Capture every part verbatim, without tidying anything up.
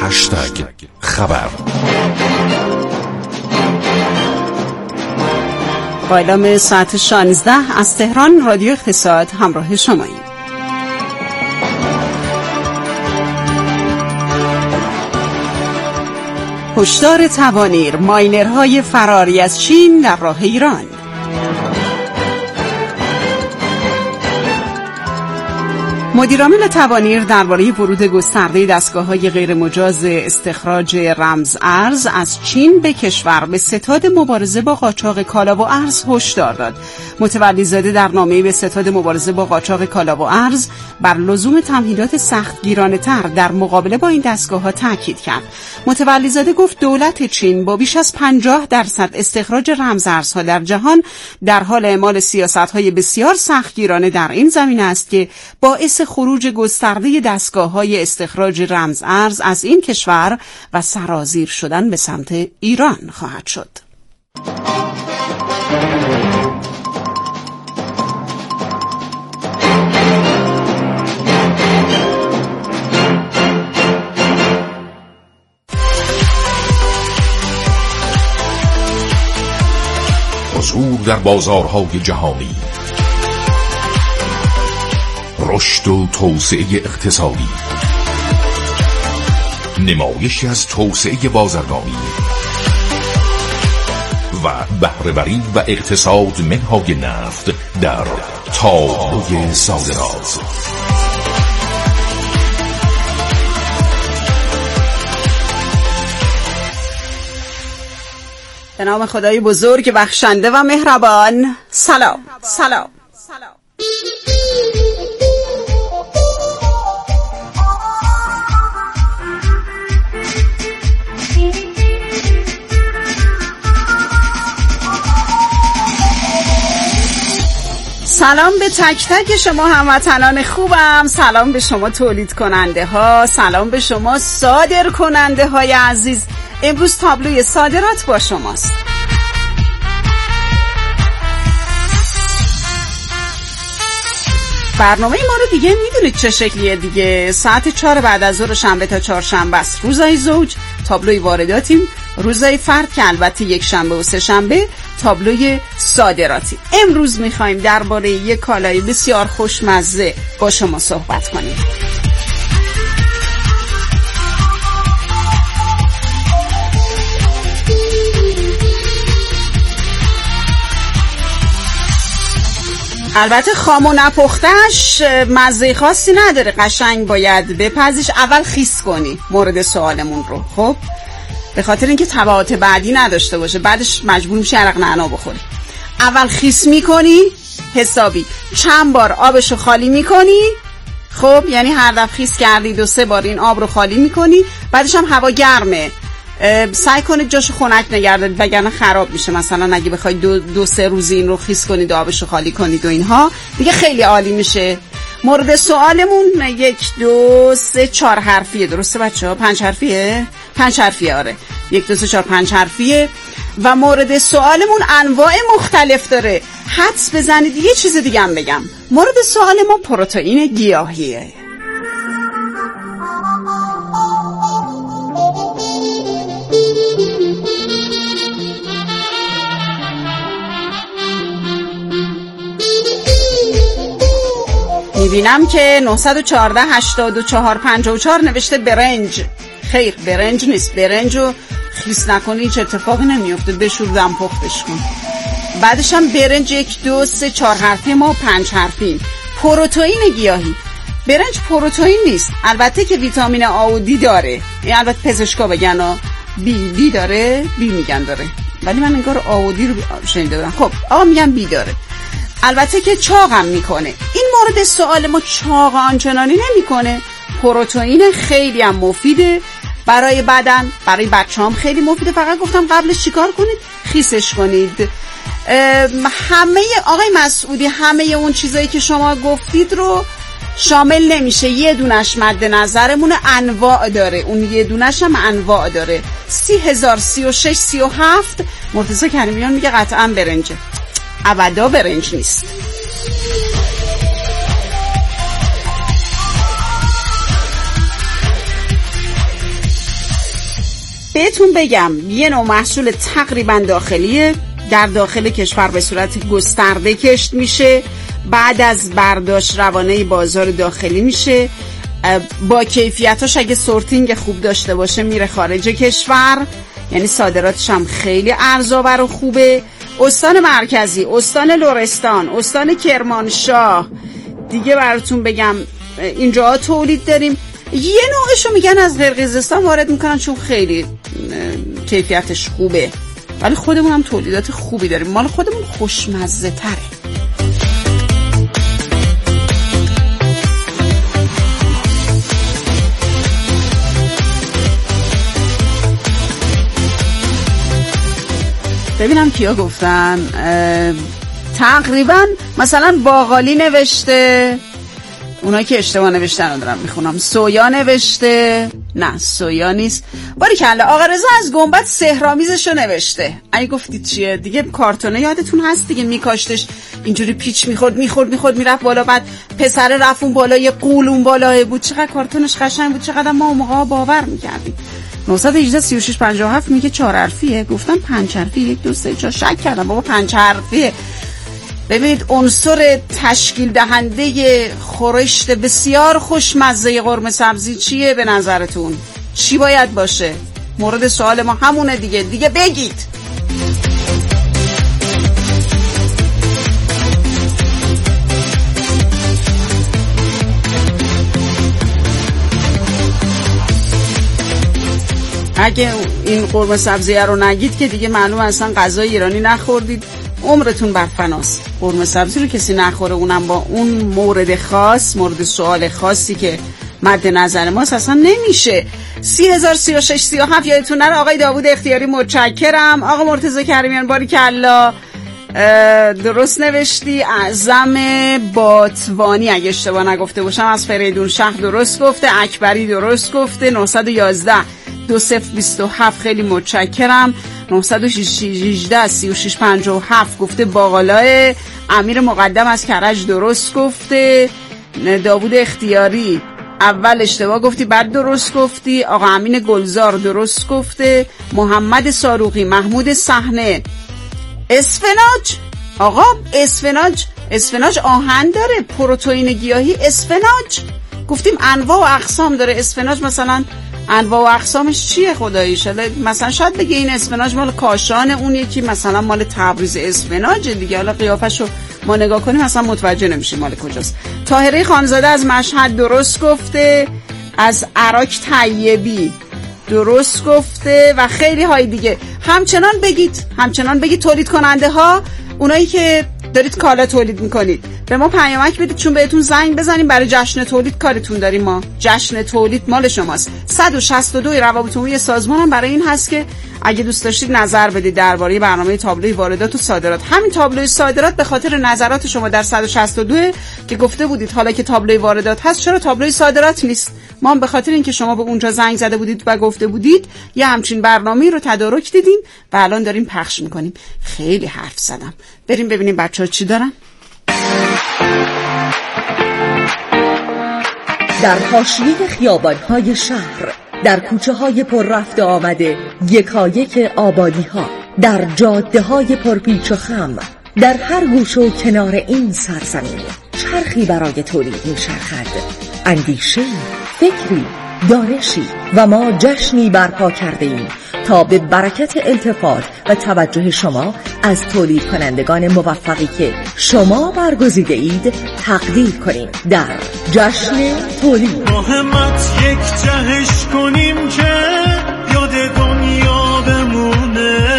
هشتگ خبر. با اعلام ساعت شانزده از تهران رادیو اقتصاد همراه شماییم. هشدار توانیر، ماینرهای فراری از چین در راه ایران. مدیرعامل توانیر درباره ورود گسترده دستگاه‌های غیرمجاز استخراج رمز ارز از چین به کشور به ستاد مبارزه با قاچاق کالا و ارز هشدار داد. متولی زاده در نامه‌ای به ستاد مبارزه با قاچاق کالا و ارز بر لزوم تمهیدات سختگیرانه‌تر در مقابله با این دستگاه‌ها تاکید کرد. متولی زاده گفت دولت چین با بیش از پنجاه درصد استخراج رمز ارزها در جهان در حال اعمال سیاست‌های بسیار سختگیرانه در این زمینه است که باعث خروج گسترده دستگاه‌های استخراج رمز ارز از این کشور و سرازیر شدن به سمت ایران خواهد شد. حضور در بازارهای جهانی، رشد و توسعه اقتصادی، نمایشی از توسعه بازرگانی و بهره‌وری و اقتصاد منهای نفت در تابلوی صادرات. به نام خدای بزرگ بخشنده و مهربان. سلام سلام سلام. سلام به تک تک شما هموطنان خوبم، سلام به شما تولید کننده ها، سلام به شما صادر کننده های عزیز. امروز تابلوی صادرات با شماست. برنامه ما رو دیگه میدونید چه شکلیه دیگه. ساعت چهار بعد از ظهر شنبه تا چهارشنبه است روزای زوج، تابلوی وارداتیم. روزای فرد که البته یک شنبه و سه شنبه تابلوی صادراتی. امروز میخوایم درباره یک کالای بسیار خوشمزه با شما صحبت کنیم. البته خام و نپختش مزه خاصی نداره، قشنگ باید بپزیش. اول خیس کنی مورد سوالمون رو، خب به خاطر اینکه تبعات بعدی نداشته باشه، بعدش مجبور میشه عرق نعنا بخوری. اول خیس میکنی حسابی، چند بار آبشو خالی میکنی، خب یعنی هر دفعه خیس کردی دو سه بار این آب رو خالی میکنی. بعدش هم هوا گرمه، سعی کنید جاشو خنک نگردید وگرنه خراب میشه. مثلا اگه بخواید دو, دو سه روز این رو خیس کنید و آبشو خالی کنید و اینها دیگه خیلی عالی میشه. مورد سوالمون یک دو سه چهار حرفیه، درسته بچه ها؟ پنج حرفیه؟ پنج حرفیه آره، یک دو سه چهار پنج حرفیه. و مورد سوالمون انواع مختلف داره. حدس بزنید یه چیز دیگه هم بگم، مورد سوال ما پروتئین گیاهیه. میبینم که نه یک چهار هشت چهار پنج چهار نوشته برنج. خیر، برنج نیست. برنج رو خیس نکنی هیچ اتفاقی نمیفته، بشور دم پختش کن. بعدش هم برنج یک دو سه چهار حرفی، ما پنج حرفیم. پروتئین گیاهی. برنج پروتئین نیست، البته که ویتامین آ و دی داره. این البته پزشکا بگن بی بی داره، بی میگن داره، ولی من انگار آ و دی رو شنیده بودم. خب آقا میگم بی داره. البته که چاقم میکنه. این مورد سوال ما چاق آنچنانی نمیکنه. پروتئین خیلی هم مفیده برای بدن، برای بچه هم خیلی مفیده. فقط گفتم قبلش چیکار کنید؟ خیسش کنید. همه آقای مسعودی همه اون چیزایی که شما گفتید رو شامل نمیشه. یه دونش مد نظرمون انواع داره، اون یه دونش هم انواع داره. سی هزار سی و شش سی و هفت مرتضی کریمیان میگه قطعا برنجه. ابدا برنج نیست. بهتون بگم یه نوع محصول تقریبا داخلیه، در داخل کشور به صورت گسترده کشت میشه، بعد از برداشت روانه بازار داخلی میشه، با کیفیتاش اگه سورتینگ خوب داشته باشه میره خارج کشور، یعنی صادراتش هم خیلی ارزآور و خوبه. استان مرکزی، استان لرستان، استان کرمانشاه، دیگه براتون بگم اینجا تولید داریم. یه نوعشو میگن از قرقیزستان وارد میکنن چون خیلی کیفیتش خوبه، ولی خودمون هم تولیدات خوبی داریم، مال خودمون خوشمزه تره. ببینم کیا گفتن. تقریبا مثلا باقالی نوشته، اونایی که اشتباه نوشتن رو دارم میخونم. سویا نوشته، نه سویا نیست. باریکلا. آقا رضا از گنبد سحرآمیزشو نوشته. اگه گفتید چیه دیگه، کارتونه یادتون هست دیگه، میکاشتش اینجوری پیچ میخورد میخورد میخورد میرفت بالا، بعد پسر رفت اون بالا، یه قولون بالاه بود، چقدر کارتونش قشنگ بود، چقدر ما اون موقع باور میکردیم. نه یک هشت سی و شش پنجاه و هفت میگه چهار حرفیه، گفتم پنج حرفی، یک دو سه چهار، شک کردم بابا پنج حرفیه. ببینید عنصر تشکیل دهنده خورشت بسیار خوشمزه قرمه سبزی چیه به نظرتون؟ چی باید باشه؟ مورد سوال ما همونه دیگه، دیگه بگید. اگه این قرمه سبزی رو نگید که دیگه معلوم اصلا غذای ایرانی نخوردید، عمرتون بر فناست. قرمه سبزی رو کسی نخوره، اونم با اون مورد خاص، مورد سوال خاصی که مد نظر ماست، اصلا نمیشه. سی هزار سی و شش سی و هفت یادتون نره. آقای داوود اختیاری متشکرم. آقا مرتضی کریمیان باریکلا درست نوشتی. اعظم باتوانی اگه اشتباه نگفته باشم از فریدون شهر درست گفته. اکبری درست گفته. نه یک یک دو صفر دو هفت خیلی متشکرم. نه یک هشت سی و شش پنجاه و هفت گفته باقالای. امیر مقدم از کرج درست گفته. داوود اختیاری اول اشتباه گفتی بعد درست گفتی. آقا امین گلزار درست گفته. محمد صاروخی، محمود صحنه. اسفناج، آقا اسفناج، اسفناج آهن داره، پروتئین گیاهی اسفناج. گفتیم انواع و اقسام داره اسفناج، مثلا انواع و اقسامش چیه خداییش؟ مثلا شاید بگه این اسفناج مال کاشان، اون یکی مثلا مال تبریز اسفناج دیگه. حالا قیافشو ما نگاه کنیم مثلا متوجه نمیشیم مال کجاست. طاهره خانزاده از مشهد درست گفته. از عراق طیبی درست گفته و خیلی های دیگه. همچنان بگید، همچنان بگید تولید کننده ها، اونایی که دارید کالا تولید میکنید به ما پیامک بدید، چون بهتون زنگ بزنیم برای جشن تولید کارتون داریم. ما جشن تولید مال شماست. صد و شصت و دو روابط عمومی سازمان هم برای این هست که اگه دوست داشتید نظر بدید درباره برنامه تابلوی واردات و صادرات. همین تابلوی صادرات به خاطر نظرات شما در صد و شصت و دو که گفته بودید حالا که تابلوی واردات هست چرا تابلوی صادرات نیست، ما هم به خاطر اینکه شما به اونجا زنگ زده بودید و گفته بودید یه همچین برنامه‌ای رو تدارک دیدیم و الان داریم پخش میکنیم. خیلی حرف زدم، بریم ببینیم بچه‌ها چی دارن. در حاشیه خیابان‌های شهر، در کوچه‌های پر رفت و آمده یکایک آبادی‌ها، در جاده‌های پرپیچ و خم، در هر گوشه و کنار این سرزمین چرخی برای تولید می‌چرخد. اندیشه، فکری، دانشی و ما جشنی برپا کرده ایم تا به برکت التفات و توجه شما از تولید کنندگان موفقی که شما برگزیده اید تقدیر کنیم در جشن تولید. مهمت یک جهش کنیم که یاد دنیا بمونه.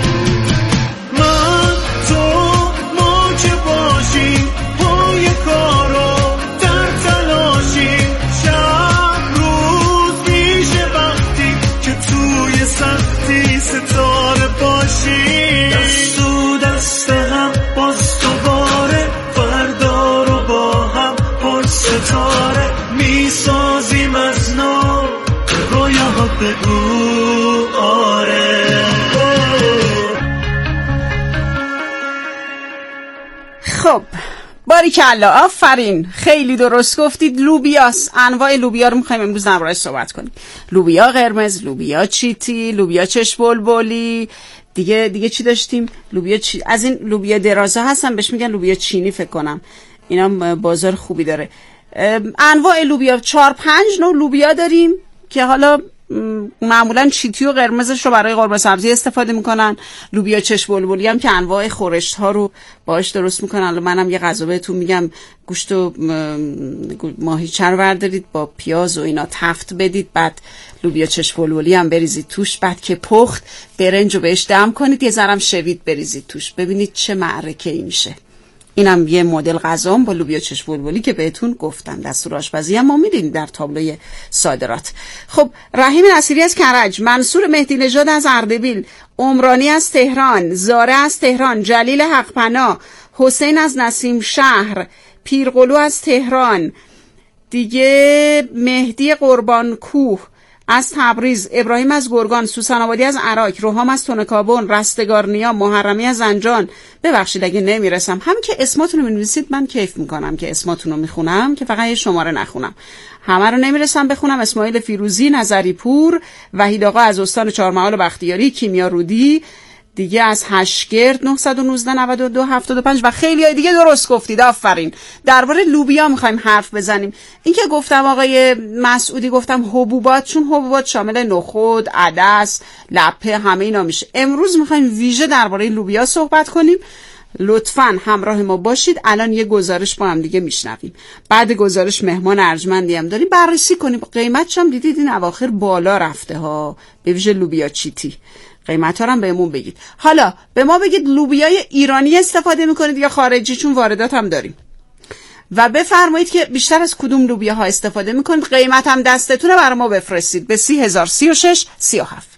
من تو ما که باشیم پای کارو در تلاشیم، شب روز میشه وقتی که توی سختی ستاره باشیم. دست و دست هم باز دوباره فردا رو با هم پر ستاره میسازیم از نو رویا بگو آره. خب باریکلا، آفرین، خیلی درست گفتید. لوبیاست. انواع لوبیا رو می‌خوایم امروز درباره‌اش صحبت کنیم. لوبیا قرمز، لوبیا چیتی، لوبیا چشم بلبلی. دیگه دیگه چی داشتیم؟ لوبیا چی... از این لوبیا درازا هستن، بهش میگن لوبیا چینی فکر کنم. اینا بازار خوبی داره. انواع لوبیا چهار پنج نوع لوبیا داریم که حالا معمولا چیتی و قرمزش رو برای قرمه سبزی استفاده میکنن. لوبیا چشم بلبلی هم که انواع خورشت ها رو باهاش درست میکنن. حالا منم یه غذا بهتون میگم، گوشت و ماهیچه رو بردارید با پیاز و اینا تفت بدید، بعد لوبیا چشم بلبلی هم بریزید توش، بعد که پخت برنج رو بهش دم کنید، یه ذرم شوید بریزید توش، ببینید چه معرکه‌ای میشه. اینم یه مدل غذام با لوبیا چشم بلبلی که بهتون گفتم. دستور آشپزی هم ما می‌دیم در تابلوی صادرات. خب رحیم نصیری از کرج، منصور مهدی نژاد از اردبیل، عمرانی از تهران، زاره از تهران، جلیل حقپنا، حسین از نسیم شهر، پیرقلو از تهران، دیگه مهدی قربان کوه از تبریز، ابراهیم از گرگان، سوسن آبادی از عراق، روحام از تونکابون، رستگارنیا، محرمی از زنجان. ببخشید اگه نمیرسم، همین که اسماتون رو می‌نویسید من کیف میکنم که اسماتون رو میخونم که فقط یه شماره نخونم. همه رو نمیرسم بخونم. اسماعیل فیروزی، نظری پور، وحید آقا از استان چهارمحال و بختیاری، کیمیا رودی، دیگه از هشگرد نه یک نه نود و دو هفتاد و پنج و خیلی های دیگه درست گفتید. آفرین. درباره لوبیا میخوایم حرف بزنیم. این که گفتم آقای مسعودی، گفتم حبوبات، چون حبوبات شامل نخود، عدس، لپه، همه اینا میشه. امروز میخوایم ویژه درباره لوبیا صحبت کنیم. لطفاً همراه ما باشید. الان یه گزارش با هم دیگه میشنویم. بعد گزارش مهمان ارجمندی هم داریم، بررسی کنیم. قیمتش هم دیدید این اواخر بالا رفته ها، به ویژه لوبیا چیتی. قیمت ها رو هم بهمون بگید. حالا به ما بگید لوبیای ایرانی استفاده میکنید یا خارجی، چون واردات هم داریم، و بفرمایید که بیشتر از کدوم لوبیا ها استفاده میکنید. قیمت هم دستتونه، برای ما بفرستید به سی هزار سی و شش سی و هفت.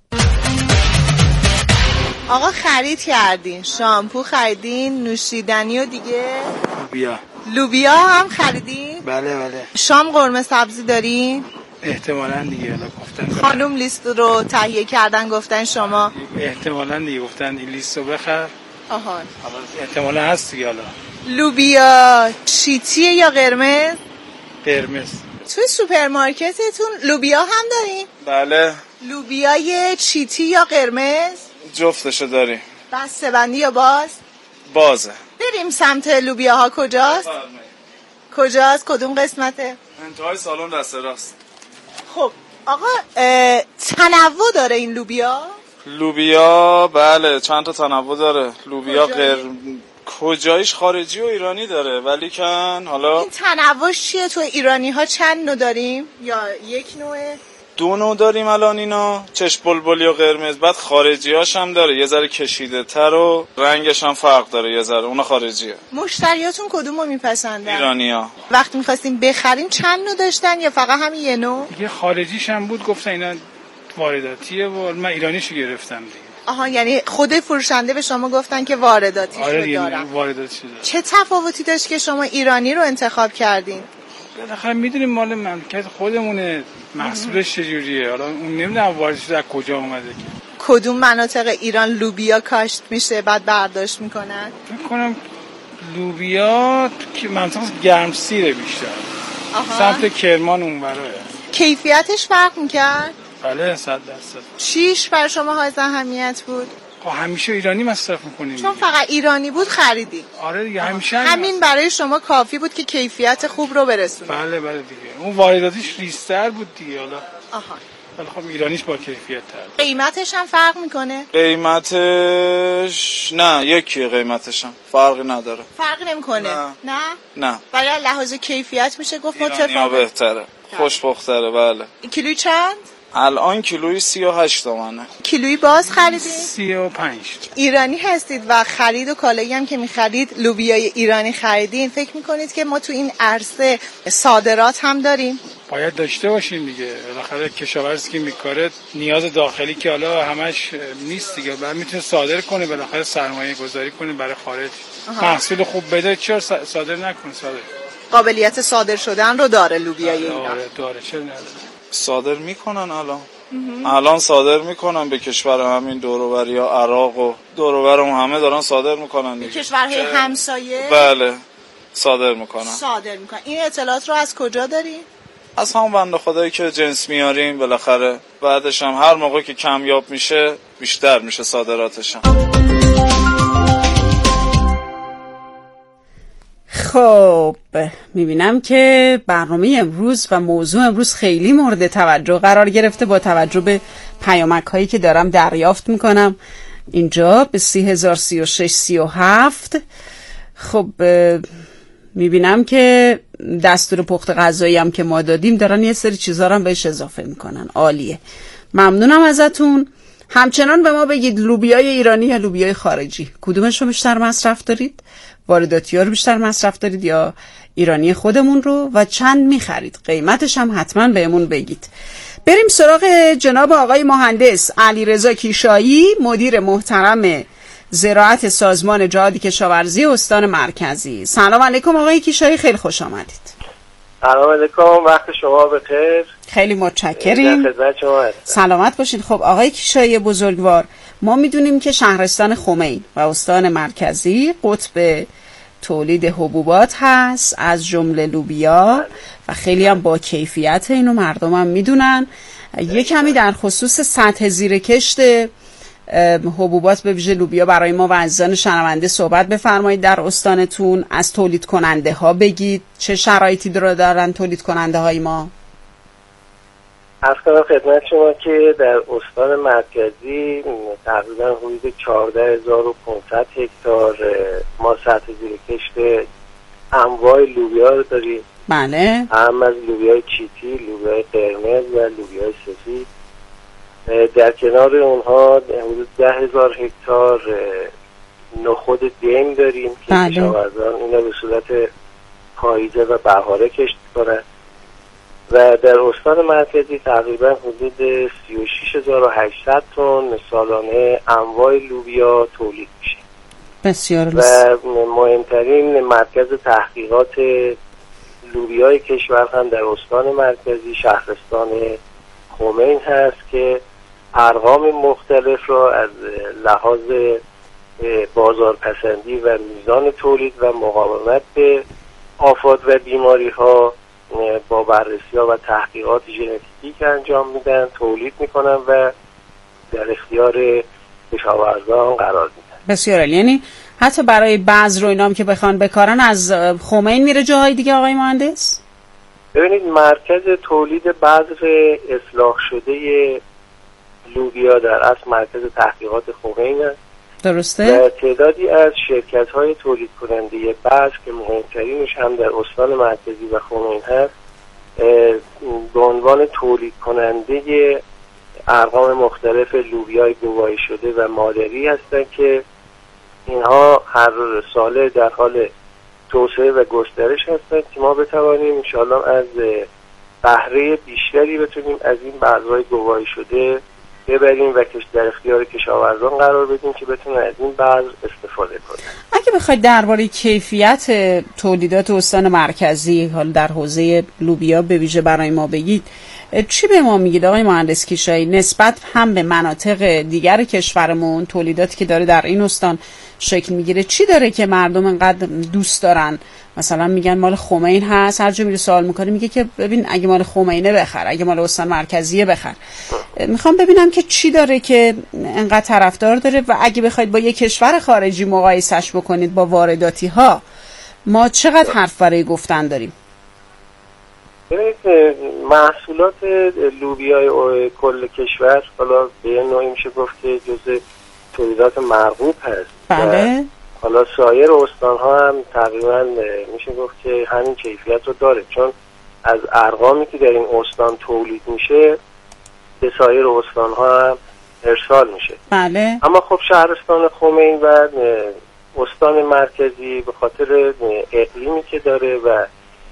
آقا خرید کردین، شامپو خریدین، نوشیدنی و دیگه لوبیا لوبیا هم خریدین؟ بله بله. شام قرمه سبزی دارین؟ احتمالاً دیگه حالا گفتن خانم لیست رو تهیه کردن گفتن شما؟ احتمالاً دیگه گفتن این لیست رو بخر. آها حالا احتمالاً هست دیگه. حالا لوبیا چیتیه یا قرمز؟ قرمز. توی سوپرمارکتتون لوبیا هم دارین؟ بله. لوبیای چیتی یا قرمز؟ جفتشو داریم. بسته بندی یا باز؟ بازه. بریم سمت لوبیاها. کجاست؟ کجاست؟ کدوم قسمته؟ انتهای سالن دست راست. خب آقا تنوع داره این لوبیا؟ لوبیا بله چند تا تنوع داره. لوبیا قرمز کجایش خارجی و ایرانی داره، ولی کن حالا این تنوعش چیه؟ تو ایرانی ها چند نوع داریم یا یک نوعه؟ دو نوع داریم الان اینا، چشم بلبلی و قرمز. بعد خارجی هاش هم داره، یه ذره کشیده تر و رنگش هم فرق داره یه ذره، اونا خارجیه. مشتریاتون کدومو میپسندن؟ ایرانی‌ها. وقتی می‌خواستین بخرین چند نوع داشتن یا فقط همین یه نوع؟ یه خارجیش هم بود، گفتن اینا وارداتیه و من ایرانیشو گرفتم دیگه. آها، یعنی خود فروشنده به شما گفتن که وارداتیشو آره دارن. وارداتیشو دارن. چه تفاوتی داشت که شما ایرانی رو انتخاب کردین؟ بالاخره میدونیم مال مملکت خودمونه، محصولش چجوریه. حالا اون نمیدونم واردش از کجا اومده که. کدوم مناطق ایران لوبیا کاشت میشه بعد برداشت میکنن؟ فکر کنم لوبیا که منطقه گرمسیره بیشتر. آها. سمت کرمان اونوراه. کیفیتش فرق میکرد؟ بله صد درصد. چیش بر شما حائز اهمیت بود؟ خب همیشه ایرانی مصرف میکنیم. چون فقط ایرانی بود خریدی؟ آره دیگه همیشه همین برای شما کافی بود که کیفیت خوب رو برسونید. بله بله دیگه. اون وارداتیش ریستر بود دیگه. حالا آها. ولی خب ایرانیش با کیفیت تر. قیمتش هم فرق میکنه؟ قیمتش نه یکیه، قیمتش هم فرقی نداره. فرقی نمیکنه؟ نه نه نه. ولی لحاظ کیفیت میشه گفت متفاوت بهتره، خوشبختره. بله. کیلویی چند؟ الان کیلویی سی و هشت تومنه. کیلویی باز خریدید؟ سی و پنج. ایرانی هستید و خرید و کالایی هم که میخرید لوبیای ایرانی خریدین، فکر میکنید که ما تو این عرصه صادرات هم داریم؟ باید داشته باشیم دیگه. بالاخره کشاورزی که میکاره نیاز داخلی که حالا همش نیست دیگه، بعد میتونه صادر کنه، بالاخره سرمایه گذاری کنه برای خارج. محصول خوب بده چرا صادر نکنه؟ صادر قابلیت صادر شدن رو داره لوبیای ایران. داره داره چرا نداره؟ صادر میکنن الان. الان صادر میکنن به کشور همین دور و بر یا عراق و دور و برم همه دارن صادر میکنن دیگه. کشورهای همسایه؟ بله. صادر میکنن. صادر میکنن. این اطلاعات رو از کجا داری؟ از همون بنده خدایی که جنس میاریم بالاخره، بعدش هم هر موقع که کمیاب میشه بیشتر میشه صادراتش هم. خب میبینم که برنامه امروز و موضوع امروز خیلی مورد توجه قرار گرفته با توجه به پیامک هایی که دارم دریافت میکنم اینجا به سی هزار سی و شش سی و هفت. خب میبینم که دستور پخت غذایی هم که ما دادیم دارن یه سری چیزا رو هم بهش اضافه میکنن. عالیه، ممنونم ازتون. همچنان به ما بگید لوبیای ایرانی یا لوبیای خارجی کدومش رو بیشتر مصرف دارید؟ وارداتی ها رو بیشتر مصرف دارید یا ایرانی خودمون رو؟ و چند میخرید؟ قیمتش هم حتما بهمون بگید. بریم سراغ جناب آقای مهندس علیرضا کیشایی، مدیر محترم زراعت سازمان جهاد کشاورزی استان مرکزی. سلام علیکم آقای کیشایی، خیلی خوش آمدید. سلام علیکم، وقت شما بخیر. خیلی متشکریم. در خدمت شما هستم. سلامت باشید. خب آقای کیشایی بزرگوار، ما میدونیم که شهرستان خمین و استان مرکزی قطب تولید حبوبات هست از جمله لوبیا و خیلی هم با کیفیت، اینو مردم هم میدونن. یه کمی در خصوص سطح زیر کشت حبوبات به ویژه لوبیا برای ما و عزیزان شنونده صحبت بفرمایید. در استانتون از تولید کننده ها بگید، چه شرایطی رو دارن تولید کننده های ما؟ عرض کنم خدمت شما که در استان مرکزی تقریبا حدود چهارده هزار و پانصد هکتار ما سطح زیر کشت انواع لوبیا رو داریم. بله. هم از لوبیای چیتی، لوبیای قرمز و لوبیای سفید. در کنار اونها حدود ده هزار هکتار نخود دیم داریم که بله. کشاورزان اینا به صورت پاییزه و بهاره کشت کنند و در استان مرکزی تقریبا حدود سی و شش هزار و هشتصد تن سالانه انواع لوبیا تولید میشه. بسیار و مهمترین مرکز تحقیقات لوبیای کشور هم در استان مرکزی شهرستان خمین هست که ارقام مختلف را از لحاظ بازارپسندی و میزان تولید و مقاومت به آفات و بیماری ها با بررسی ها و تحقیقات ژنتیکی که انجام میدن تولید میکنن و در اختیار کشاورزان قرار میدن. بسیار عالی. یعنی حتی برای بذر و اینام که بخوان بکارن از خمین میره جاهای دیگه آقای مهندس؟ ببینید مرکز تولید بذر اصلاح شده لوبیا در اصل مرکز تحقیقات خمین است. درسته؟ و تعدادی از شرکت های تولید کننده بذر که مهمترینش هم در استان مرکزی و خمین هست به عنوان تولید کننده ارقام مختلف لوبیای گواهی شده و مادری هستند که اینها هر ساله در حال توسعه و گسترش هستند که ما بتوانیم انشاءالله از بهره بیشتری بتونیم از این بذرهای گواهی شده ببریم و در اختیار کشاورزان قرار بدیم که بتونن از این بذر استفاده کنن. اگه بخواید درباره کیفیت تولیدات استان مرکزی حال در حوزه لوبیا به ویژه برای ما بگید، چی به ما میگید آقای مهندس کیشایی نسبت هم به مناطق دیگر کشورمون تولیداتی که داره در این استان شکل میگیره؟ چی داره که مردم انقدر دوست دارن؟ مثلا میگن مال خمین هست، هر جا میره سوال میکنه میگه که ببین اگه مال خمینه بخر، اگه مال استان مرکزیه بخر. میخوام ببینم که چی داره که انقدر طرفدار داره و اگه بخواید با یک کشور خارجی مقایسش بکنید با وارداتی ها، ما چقدر حرف برای گفتن داریم؟ ببینید محصولات لوبیای کل کشور حالا به نوعی میشه گفت که جزء تولیدات مرغوب هست. بله. حالا سایر استان ها هم تقریبا میشه گفت که همین کیفیت رو داره، چون از ارقامی که در این استان تولید میشه به سایر استان ها هم ارسال میشه. بله. اما خب شهرستان خمین و استان مرکزی به خاطر اقلیمی که داره و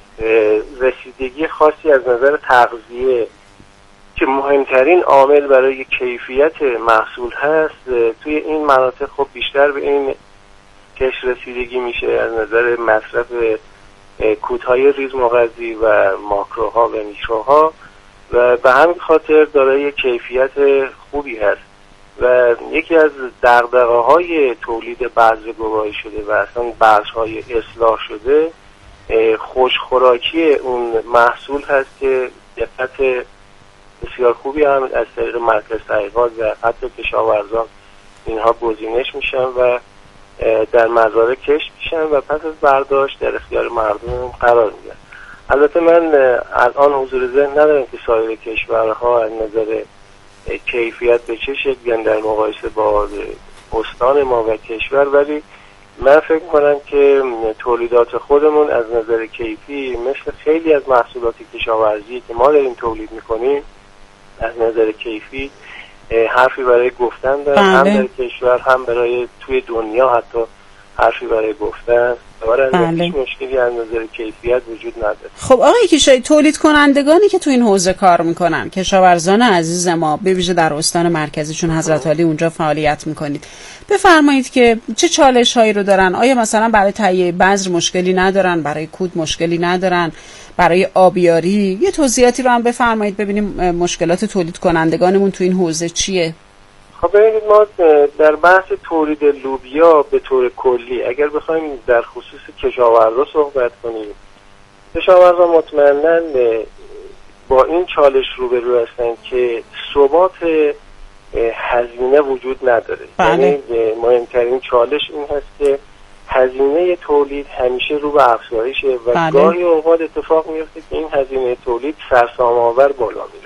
رسیدگی خاصی از نظر تغذیه که مهمترین عامل برای کیفیت محصول هست، توی این مناطق خب بیشتر به این کش رسیدگی میشه از نظر مصرف کودهای ریز مغذی و ماکروها و میکروها و به همین خاطر دارای کیفیت خوبی هست و یکی از دغدغه‌های تولید بذر گواهی شده و اصلا بذرهای اصلاح شده خوشخوراکی اون محصول هست که دقت بسیار خوبی هم از طریق مرکز تحقیقات و حتی کشاورزان اینها گزینش میشن و در مزارع کشت میشن و پس از برداشت در اختیار مردم قرار میگیرن. البته من الان حضور ذهن ندارم که سایر کشورها از نظر کیفیت به چه شکلی در مقایسه با استان ما و کشور، ولی من فکر کنم که تولیدات خودمون از نظر کیفی مثل خیلی از محصولات کشاورزی که ما داریم تولید میکنیم از نظر کیفی حرفی برای گفتن داره، هم در کشور هم برای توی دنیا حتی حرفی برای گفتن داره. هیچ مشکلی از نظر کیفیت وجود نداره. خب آقای کیشایی، تولید کنندگانی که تو این حوزه کار میکنن، کشاورزان عزیز ما به ویژه در استان مرکزی چون حضرت علی اونجا فعالیت میکنید، بفرمایید که چه چالش هایی رو دارن؟ آیا مثلا برای تهیه بذر مشکلی ندارن، برای کود مشکلی ندارن، برای آبیاری؟ یه توضیحاتی رو هم بفرمایید ببینیم مشکلات تولید کنندگانمون تو این حوزه چیه. خب ببینید، ما در بحث تولید لوبیا به طور کلی اگر بخوایم در خصوص کشاورزا صحبت کنیم، کشاورزا مطمئناً با این چالش روبرو هستن که ثبات هزینه وجود نداره. یعنی مهمترین چالش این هست که هزینه تولید همیشه رو به افزایشه و بله. گاهی اوقات اتفاق میفته که این هزینه تولید سرسام‌آور بالا میره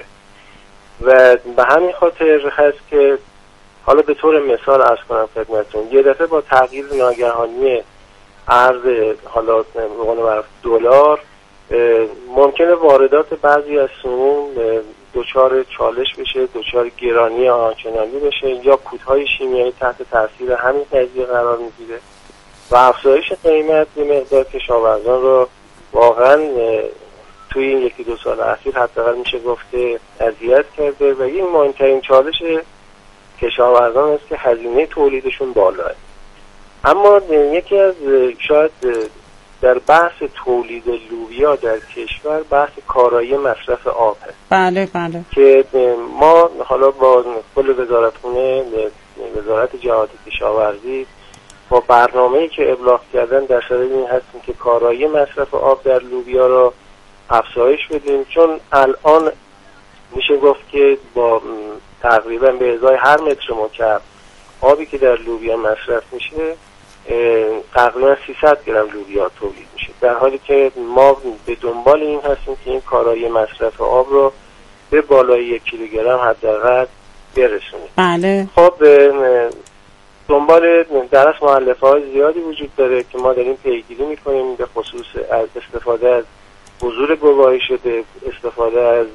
و به همین خاطر هست که حالا به طور مثال عرض کنم خدمتتون، یه دفعه با تغییر ناگهانی ارز حالا به قول معروف دلار ممکنه واردات بعضی از سموم دچار چالش بشه، دچار گرانی آنچنانی بشه یا کودهای شیمیایی تحت تاثیر همین قضیه قرار میگیره و افزایش قیمت به مقدار کشاورزان رو واقعا توی این یکی دو سال اخیر حداقل میشه گفته اذیت کرده و این مهمترین چالش کشاورزان است که هزینه تولیدشون بالاه. اما یکی از شاید در بحث تولید لوبیا در کشور بحث کارایی مصرف آب هست. بله بله. که ما حالا با کل وزارتخونه وزارت جهاد کشاورزی با برنامه‌ای که ابلاغ کردن در صدد این هستیم که کارایی مصرف آب در لوبیا را افزایش بدیم، چون الان میشه گفت که با تقریبا به ازای هر متر مکعب آبی که در لوبیا مصرف میشه تقریبا سیصد گرم لوبیا تولید میشه، در حالی که ما به دنبال این هستیم که این کارایی مصرف آب رو به بالای یک کیلوگرم حداقل برسونیم. بله. خب دنبال درس مؤلفه های زیادی وجود داره که ما داریم پیگیری میکنیم، به خصوص از استفاده از بذور گواهی شده، استفاده از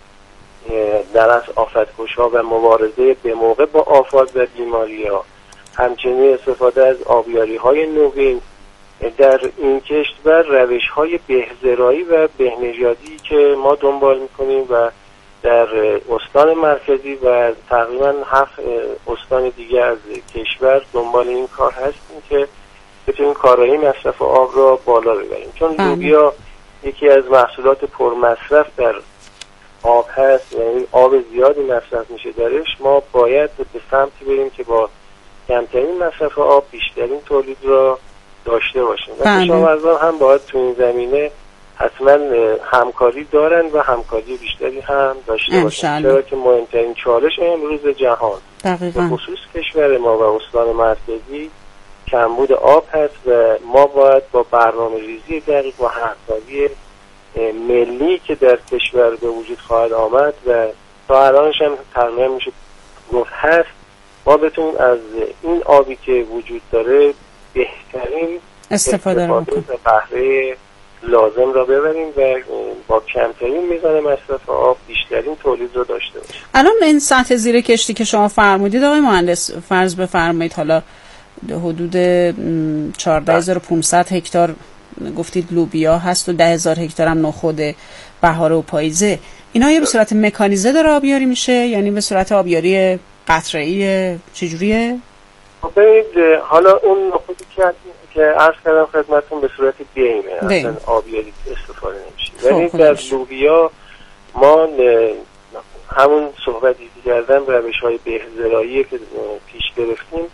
درس آفت‌کش‌ها و مبارزه به موقع با آفات و بیماری‌ها، همچنین استفاده از آبیاری‌های نوین در این کشور، روش‌های بهزرایی و بهنژادی که ما دنبال می‌کنیم و در استان مرکزی و تقریباً هفت استان دیگه از کشور دنبال این کار هستیم که بتونیم کارایی مصرف آب را بالا ببریم، چون لوبیا یکی از محصولات پرمصرف در آب هست، یعنی آب زیادی مصرف میشه درش. ما باید به سمتی بریم که با کمترین مصرف آب بیشترین تولید را داشته باشیم و کشاورزان هم باید تو این زمینه حتما همکاری دارن و همکاری بیشتری هم داشته باشن، چرا که مهمترین چالش امروز جهان به خصوص کشور ما و استان مرکزی کمبود آب هست و ما باید با برنامه ریزی دقیق و همکاری ملی که در کشور به وجود خواهد آمد و تا الانش هم تقریبا میشه گفت هست، ما بتونیم از این آبی که وجود داره بهترین استفاده رو کنیم و بهره لازم را ببریم و با کمترین میزان مصرف آب بیشترین تولید رو داشته باشیم. الان این سطح زیر کشتی که شما فرمودید آقای مهندس، فرض بفرمایید حالا حدود چهارده هزار و پانصد هکتار گفتید لوبیا هست و ده هزار هکتار هم نخود بهار و پاییزه، اینا یا به صورت مکانیزه داره آبیاری میشه یعنی به صورت آبیاری قطره‌ای چجوریه؟ ببینید حالا اون نخودی که که عرض کردم خدمتتون به صورت بیمه اصلا آبیاری استفاده نمیشه، یعنی در لوبیا ما همون صحبتی که کردم روش‌های بهزرایی که پیش گرفتیم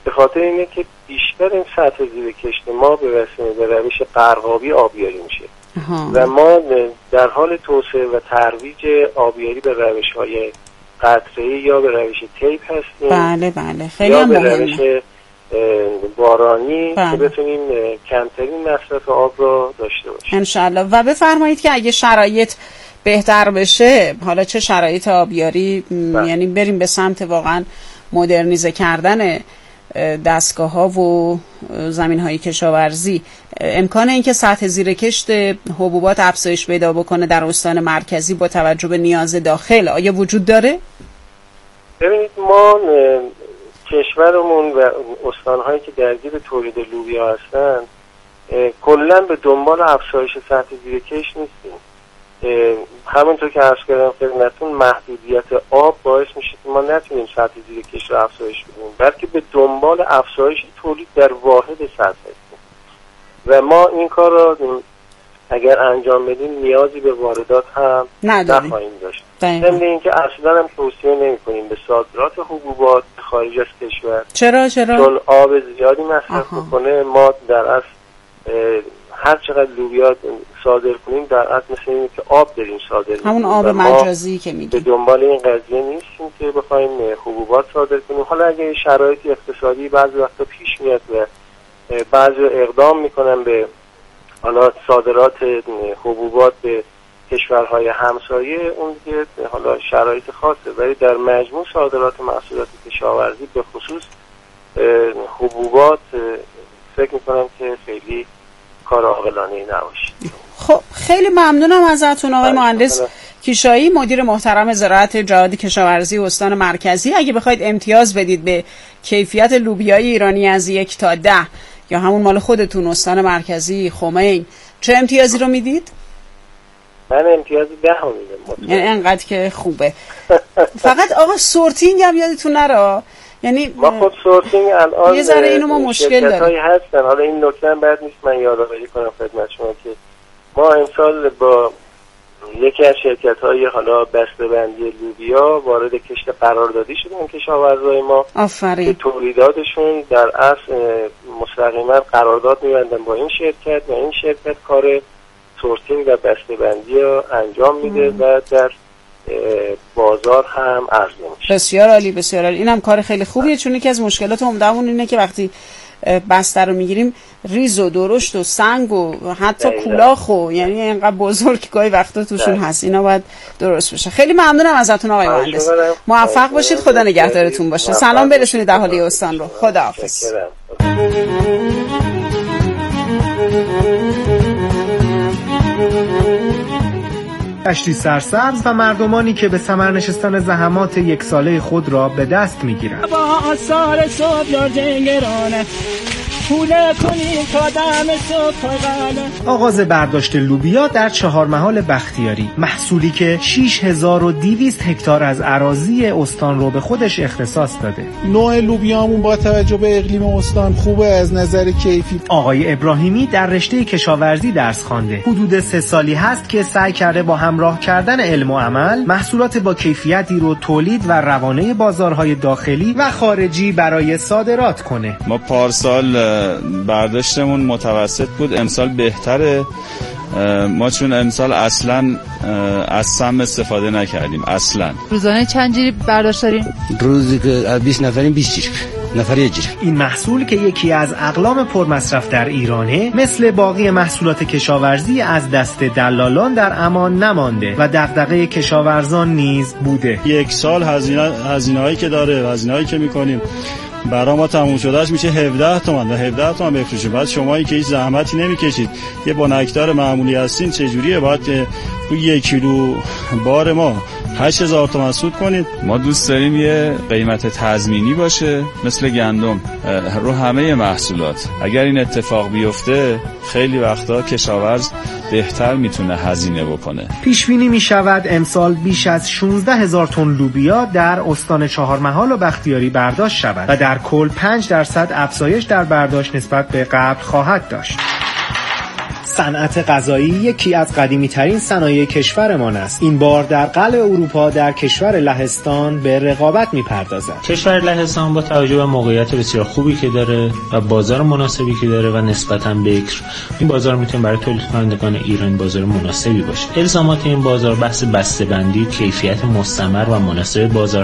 به خاطر اینه که بیشتر این سطح زیر کشت ما به وسیله به روش قرقابی آبیاری میشه و ما در حال توسعه و ترویج آبیاری به روش‌های قطره‌ای یا به روش تیپ هستیم. بله بله خیلی یا هم به مهمه. روش بارانی بله. که بتونیم کمترین مصرف آب را داشته باشیم انشالله. و بفرمایید که اگه شرایط بهتر بشه، حالا چه شرایط آبیاری، بله. یعنی بریم به سمت واقعا مدرنیزه کردن دستگاه ها و زمین های کشاورزی، امکان اینکه سطح زیر کشت حبوبات افزایش پیدا بکنه در استان مرکزی با توجه به نیاز داخل آیا وجود داره؟ ببینید ما کشورمون و استان‌هایی که درگیر تولید لوبیا هستن کلاً به دنبال افزایش سطح زیر کشت نیستیم. همونطور که عرض کردم خدمتتون، محدودیت آب باعث میشه که ما نتونیم سطح زیر کشت رو افزایش بدیم، بلکه به دنبال افزایش تولید در واحد سطح هستیم و ما این کار رو اگر انجام بدیم نیازی به واردات هم نخواهیم داشت. ضمن اینکه اصلا هم توصیه نمی‌کنیم به صادرات حبوبات خارج از کشور. چرا چرا؟ چون آب زیادی مصرف می‌کنه. ما در اصل هر چقدر لوبیا صادر کنیم در اصل مثل اینه که آب داریم صادر می‌کنیم. همون آب مجازی که میگیم. به دنبال این قضیه نیستیم که بخوایم حبوبات صادر کنیم. حالا اگه شرایط اقتصادی بعضی وقتا پیش میاد و بعضی اقدام می‌کنن به حالا صادرات حبوبات به کشورهای همسایه، اون دیگه حالا شرایط خاصه، ولی در مجموع صادرات محصولات کشاورزی به خصوص حبوبات فکر میکنم که خیلی کار عاقلانه‌ای نباشه. خب خیلی ممنونم ازتون آقای مهندس کیشایی، مدیر محترم زراعت جهاد کشاورزی استان مرکزی. اگه بخواید امتیاز بدید به کیفیت لوبیای ایرانی از یک تا ده، یا همون مال خودتون استان مرکزی خمین، چه امتیازی رو میدید؟ من امتیازی ده رو میدم. یعنی انقدر که خوبه. فقط آقا سورتینگ هم یادتون نره، یعنی ما خود سورتینگ الان یه ذره اینو ما مشکل داریم. شرکت‌هایی هستن، حالا این نکته هم بعد نیست من یادآوری کنم خدمت شما که ما امسال با یکی از شرکت‌های حالا بسته‌بندی لوبیا وارد کشت قراردادی شدن کشاورزای ما. آفرین. که تولیداتشون در اصل مستقیما قرارداد می‌بندن با این شرکت و این شرکت کار سورتینگ و بسته‌بندی رو انجام میده و در بازار هم عرضه میشه. بسیار عالی، بسیار عالی. اینم کار خیلی خوبیه، چون یکی از مشکلات عمده‌مون اینه که وقتی بسته رو میگیریم ریز و درشت و سنگ و حتی کولاخ و یعنی اینقدر بزرگ گاهی وقتا توشون هست، اینا باید درست بشه. خیلی ممنونم ازتون آقای مهندس، موفق باشید، خدا نگهدارتون باشه. سلام برسونید اهالی استان رو. خداحافظ. دشتی سرسبز و مردمانی که به ثمر نشستن زحمات یک ساله خود را به دست می‌گیرند. با آثار صبح یا جنگرانه پوله کنیم تا دم صبح غاله. آغاز برداشت لوبیا در چهار محال بختیاری، محصولی که شش هزار و دویست هکتار از اراضی استان رو به خودش اختصاص داده. نوع لوبیامون با توجه به اقلیم استان خوبه از نظر کیفی. آقای ابراهیمی در رشته کشاورزی درس خوانده. حدود سه سالی هست که سعی کرده با همراه کردن علم و عمل محصولات با کیفیتی رو تولید و روانه بازارهای داخلی و خارجی برای صادرات کنه. ما پارسال برداشتمون متوسط بود، امسال بهتره. ما چون امسال اصلا از سم استفاده نکردیم اصلا. روزانه چند جیری برداشت داریم؟ روزی که بیست نفریم بیست جیر نفر یک جیر. این محصول که یکی از اقلام پرمصرف در ایرانه، مثل باقی محصولات کشاورزی از دست دلالان در امان نمانده و دغدغه کشاورزان نیز بوده. یک سال هزینه هزینه‌هایی که داره، هزینه‌هایی که می‌کنیم برای ما تموم شدهش میشه هفده تومن و هفده تومن بفروشیم. بعد شمایی که هیچ زحمتی نمیکشید یه بنکدار معمولی هستین چجوریه باید که یک کیلو بار ما هشت هزار تومن سود کنید؟ ما دوست داریم یه قیمت تضمینی باشه مثل گندم رو همه محصولات. اگر این اتفاق بیفته خیلی وقتا کشاورز بهتر میتونه هزینه بکنه. پیش بینی میشود امسال بیش از شانزده هزار تن لوبیا در استان چهارمحال و بختیاری برداشت شود و در کل پنج درصد افزایش در برداشت نسبت به قبل خواهد داشت. صنعت غذایی یکی از قدیمی‌ترین صنایع کشورمان است. این بار در قلب اروپا در کشور لهستان به رقابت می‌پردازد. کشور لهستان با توجه به موقعیت بسیار خوبی که داره و بازار مناسبی که داره و نسبتاً بکر، این بازار میتونه برای تولید کنندگان ایران بازار مناسبی باشه. الزامات این بازار بحث بسته‌بندی، کیفیت مستمر و مناسب بازار